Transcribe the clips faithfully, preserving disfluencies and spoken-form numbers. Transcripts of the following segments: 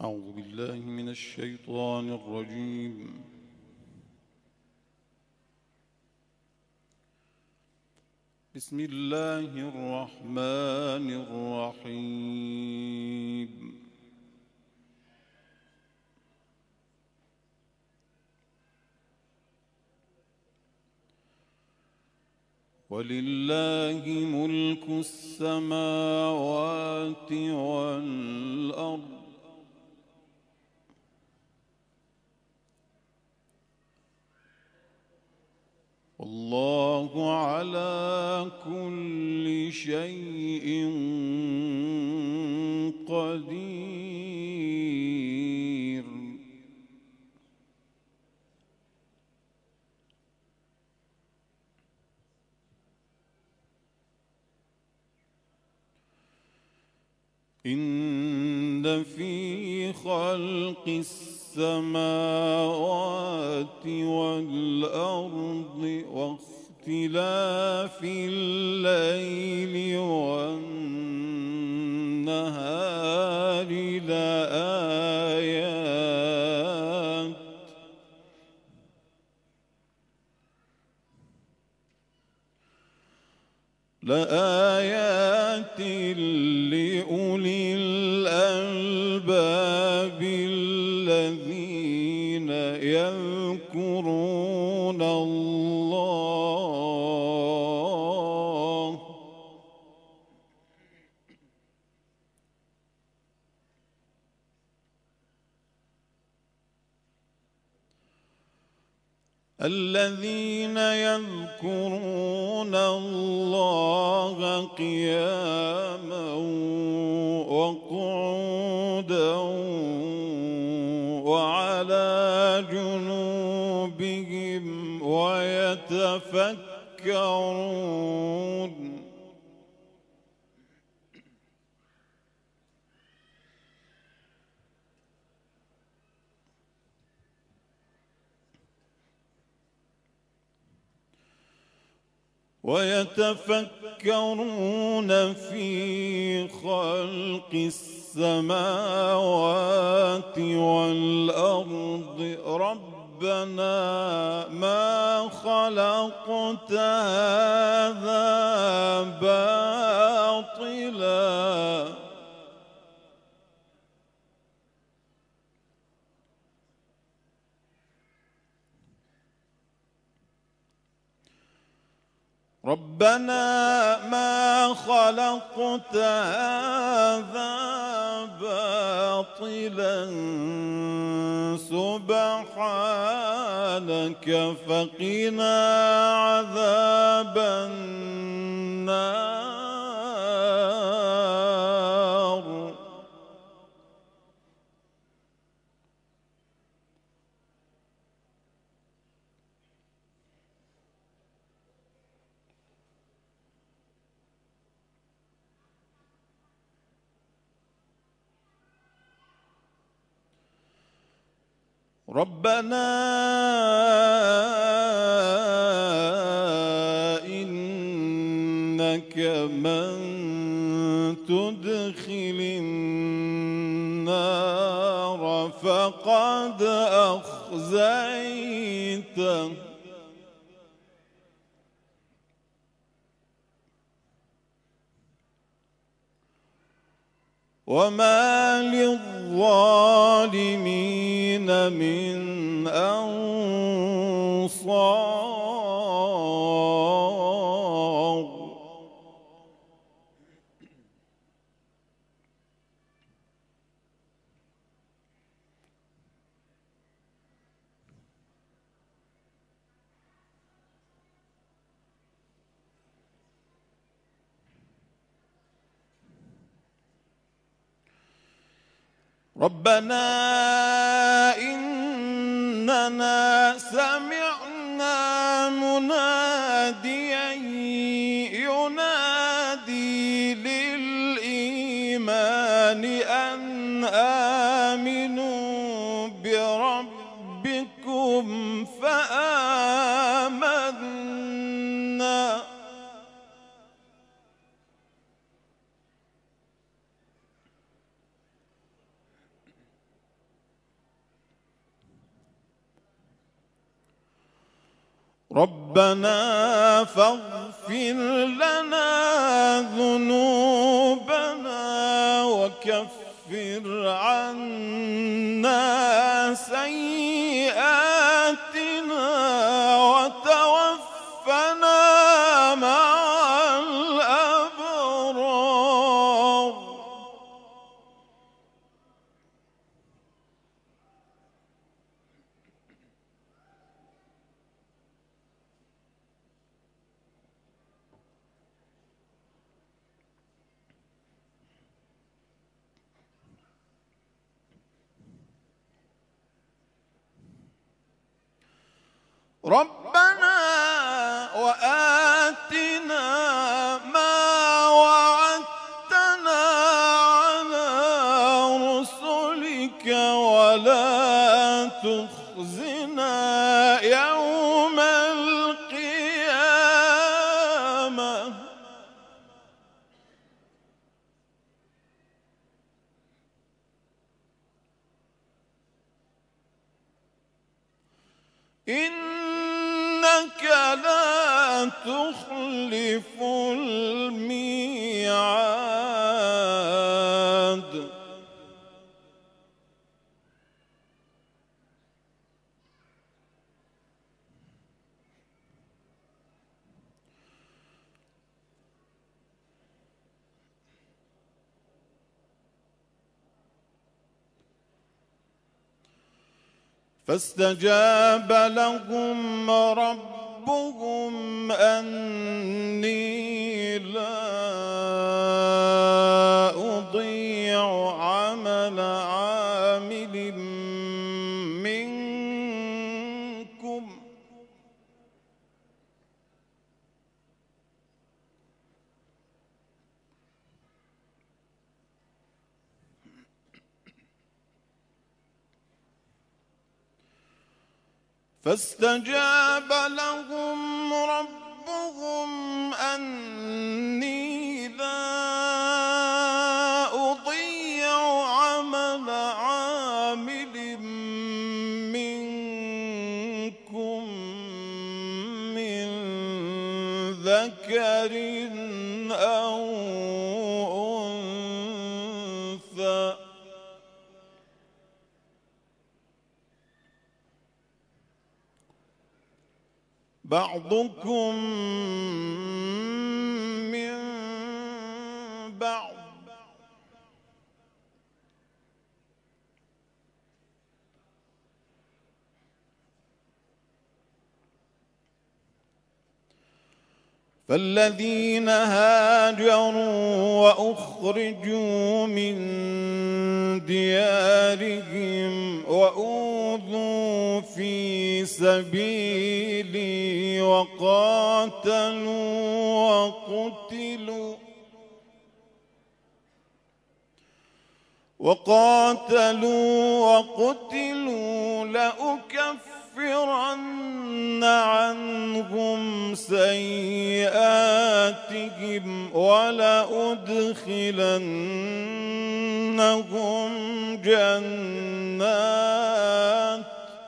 أعوذ بالله من الشيطان الرجيم. بسم الله الرحمن الرحيم. ولله ملك السماوات والأرض والله على كل شيء قدير. إن في خلق السماوات والأرض واختلاف الليل والنهار لآيات لآيات لأولي الألباب الذين يذكرون الله الذين يذكرون الله قياما وقعودا وعلى جنوبهم ويتفكرون ويتفكرون في خلق السماوات والأرض ربنا ما خلقت هذا باطلا ربنا ما خلقت هذا باطلا سبحانك فقنا عذاب النار. ربنا إنك من تدخل النار فقد أخزيته وما للظالمين من أنصار. ربنا إننا سمعنا مناديا ينادي للإيمان أن آمنوا بربكم فآمنا ربنا فاغفر لنا ذنوبنا وكفر عنا سيئاتنا وتوفنا مع الأبرار. ربنا وآتنا ما وعدتنا على رسلك ولا تخزنا يوم القيامة. إنك لا تخلف الميعاد. فاستجاب لهم ربهم أني لا أضيع عمل عامل منكم فاستجاب لهم ربهم أني لا أضيع عمل عامل منكم من ذكر أو أنثى بعضكم من بعض فالذين هاجروا وأخرجوا من ديارهم وأوذوا في سبيلي وقاتلوا وقتلوا وقاتلوا وقتلوا لأكفرن عنهم سيئاتهم ولأدخلنهم جنات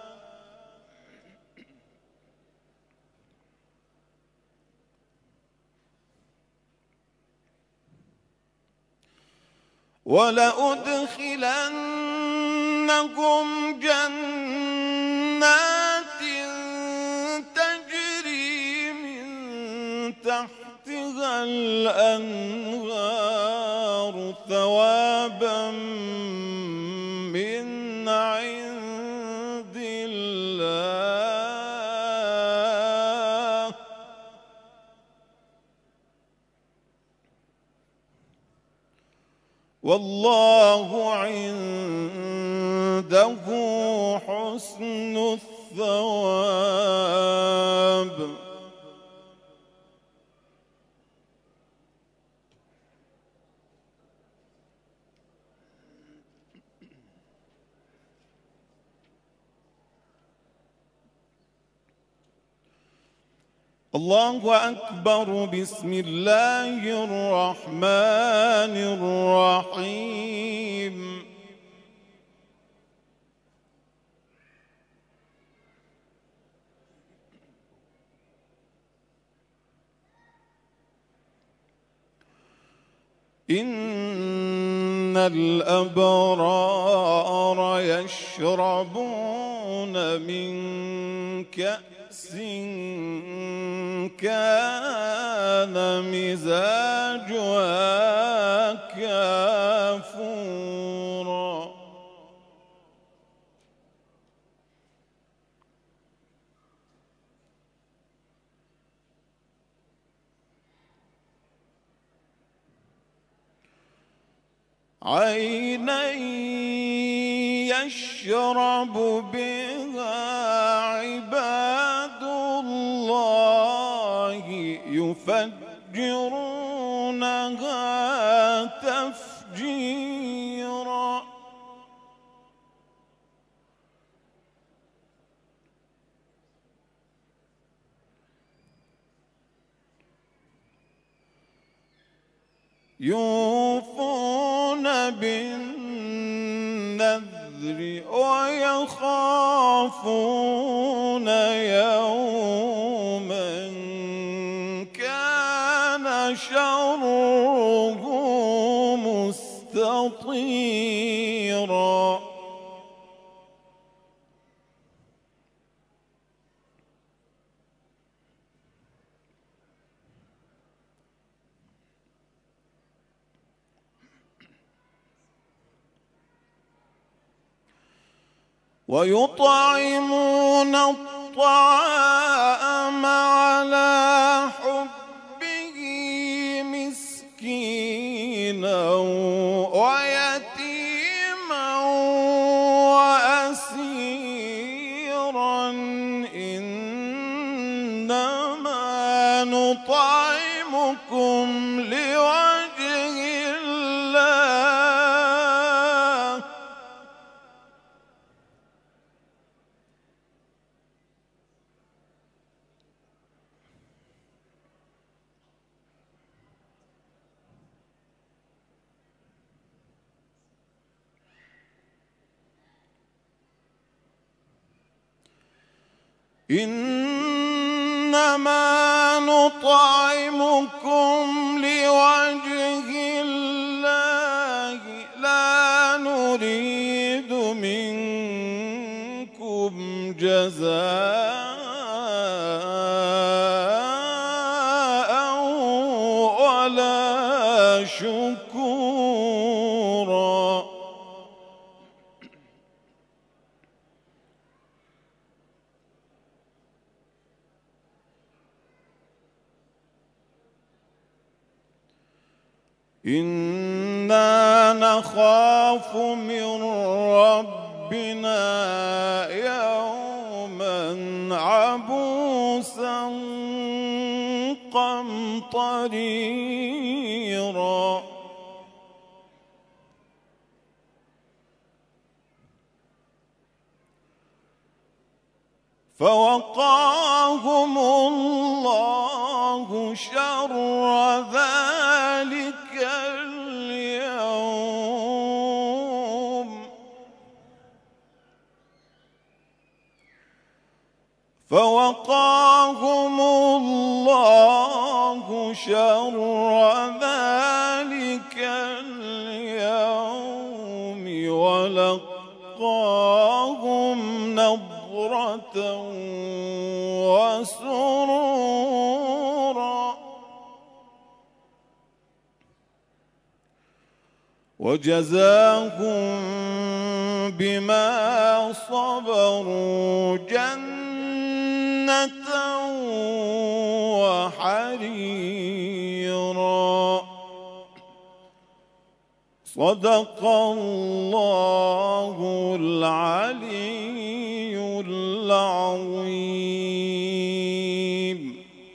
ولأدخلنهم جنات تجري من تحتها الأنهار ثوابا من عند الله والله عنده حسن الثواب. الله أكبر. بسم الله الرحمن الرحيم. إن الأبرار يشربون من كأس كان مزاجها كافورا عينا يشرب بها عباد الله يفجرونها تفجيرا يوفون بالنذر ويخافون يوما كان شره مستطيرا ويطعمون الطعام على حبه مسكينا ويتيما وأسيرا إنما نطعمكم لوجه الله إنما نطعمكم لوجه الله لا نريد منكم جزاء ولا شكورا إنا نخاف من ربنا يوما عبوسا قمطريرا فوقاهم الله شر ذلك اليوم فوقاهم الله شر ذلك اليوم ولقاهم نضرة وسرورا وجزاهم بما صبروا جنة وحريرا صدق الله العلي العظيم.